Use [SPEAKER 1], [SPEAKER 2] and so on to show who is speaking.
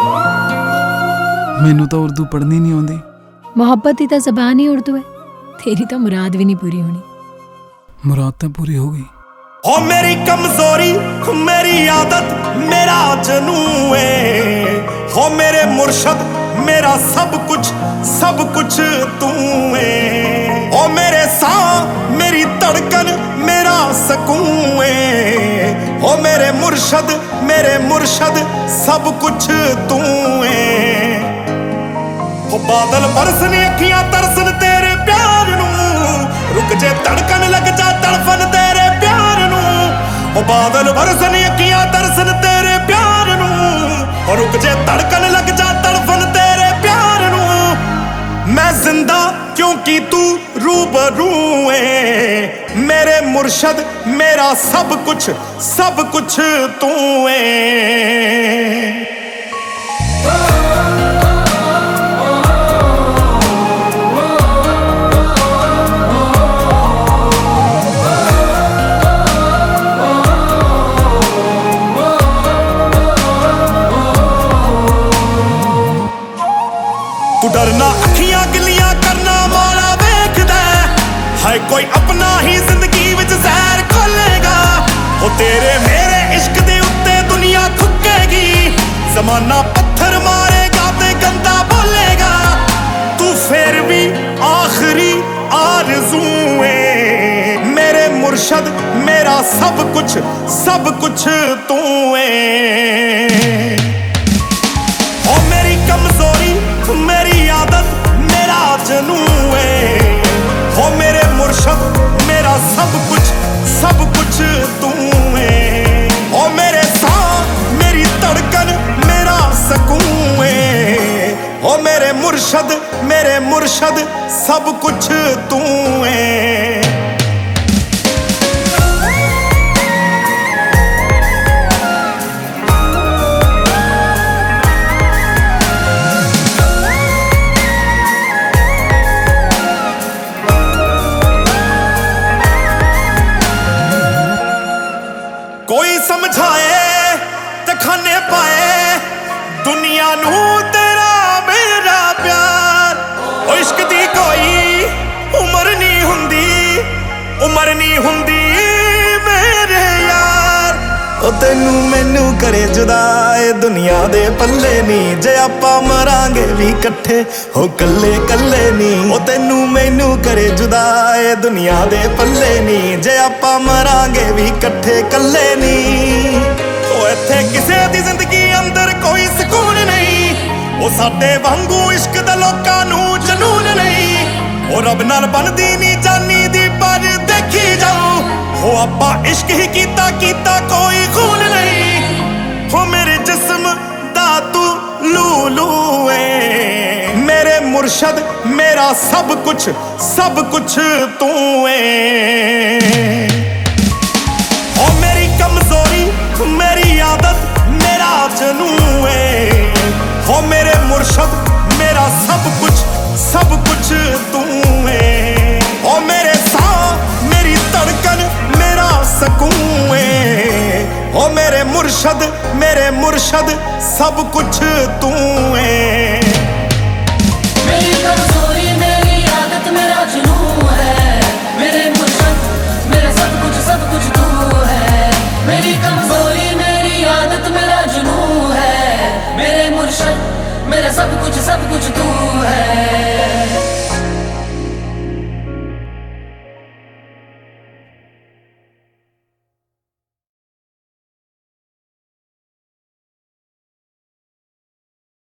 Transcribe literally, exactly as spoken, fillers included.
[SPEAKER 1] मैनू तो उर्दू पढ़नी नहीं आती।
[SPEAKER 2] मोहब्बत की तो जबान ही उर्दू है, तेरी तो मुराद भी नहीं पूरी होनी।
[SPEAKER 1] मुराद तो पूरी हो गई।
[SPEAKER 3] ओ मेरी कमजोरी मेरी आदत मेरा जनू है, हो मेरे मुर्शद मेरा सब कुछ सब कुछ तू है। ओ मेरे सांस मेरी धड़कन मेरा सकून है, ओ मेरे मुर्शद मेरे मुर्शद सब कुछ तू है। ओ बादल बरसन अखियां तरसन तेरे प्यार नू, रुक जे धड़कन लग जा तड़फन तेरे प्यार नू। ओ बादल बरसन अखियां तरसन तेरे प्यार नू, और रुक जे धड़कन लग जा तड़फन तेरे प्यार नू। मैं जिंदा क्योंकि तू रूबरू है, मेरे मुर्शद मेरा सब कुछ सब कुछ तू है। तू डरना अखियां गिलियां करना मौला वेखदा है, कोई अपना ही जिंदगी विच जहर खोलेगा। ओ तेरे मेरे इश्क दे उत्ते दुनिया थुकेगी, जमाना पत्थर मारेगा ते गंदा बोलेगा। तू फिर भी आखिरी आरज़ू है, मेरे मुर्शद मेरा सब कुछ सब कुछ तू है। ओ मेरी कमजोरी मेरी आदत मेरा जनू है, हो मेरे मुर्शद मेरा सब कुछ सब कुछ तू है। ओ मेरे सांस मेरी धड़कन मेरा सकून है, ओ मेरे मुर्शद मेरे मुर्शद सब कुछ तू है। कोई समझाए ते खाने पाए दुनिया नू तेरा मेरा प्यार। ओ इश्क दी कोई उम्र नहीं हुंदी उम्र नहीं हुंदी मेरे यार। ओ तेनू मैनू करे जुदा ए दुनिया दे पल्ले नहीं, जे आपां मरांगे भी कट्ठे हो कल्ले कल्ले नहीं। ओ तेनू मैनू करे जुदा ए दुनिया दे पल्ले नहीं, जे आपां मरांगे भी कट्ठे कल्ले नहीं। ओ इत्थे किसे दी जिंदगी अंदर कोई सुकून नहीं, ओ साडे वांगू इश्क दा लोकां नू जनून नहीं। ओ रब नाल बनदी नहीं जानी दी पर देखी जाओ, हो आपां इश्क ही कीता कीता कोई खून नहीं। हो मेरे जिस्म दा तू लूलू है, मेरे मुर्शद मेरा सब कुछ सब कुछ तू है। ओ मेरी कमजोरी मेरी आदत मेरा जनू है, हो मेरे मुर्शद मेरा सब कुछ सब कुछ तू है। ओ मेरे सांस मेरी धड़कन मेरा सकून है, ओ मेरे मुर्शद मेरे मुर्शद सब कुछ तू है।
[SPEAKER 4] मेरी कमजोरी मेरी आदत मेरा जुनून है, मेरे मुर्शद मेरा सब कुछ सब कुछ तू है। मेरी कमजोरी मेरी आदत मेरा जुनून है, मेरे मुर्शद मेरा सब कुछ सब कुछ तू है।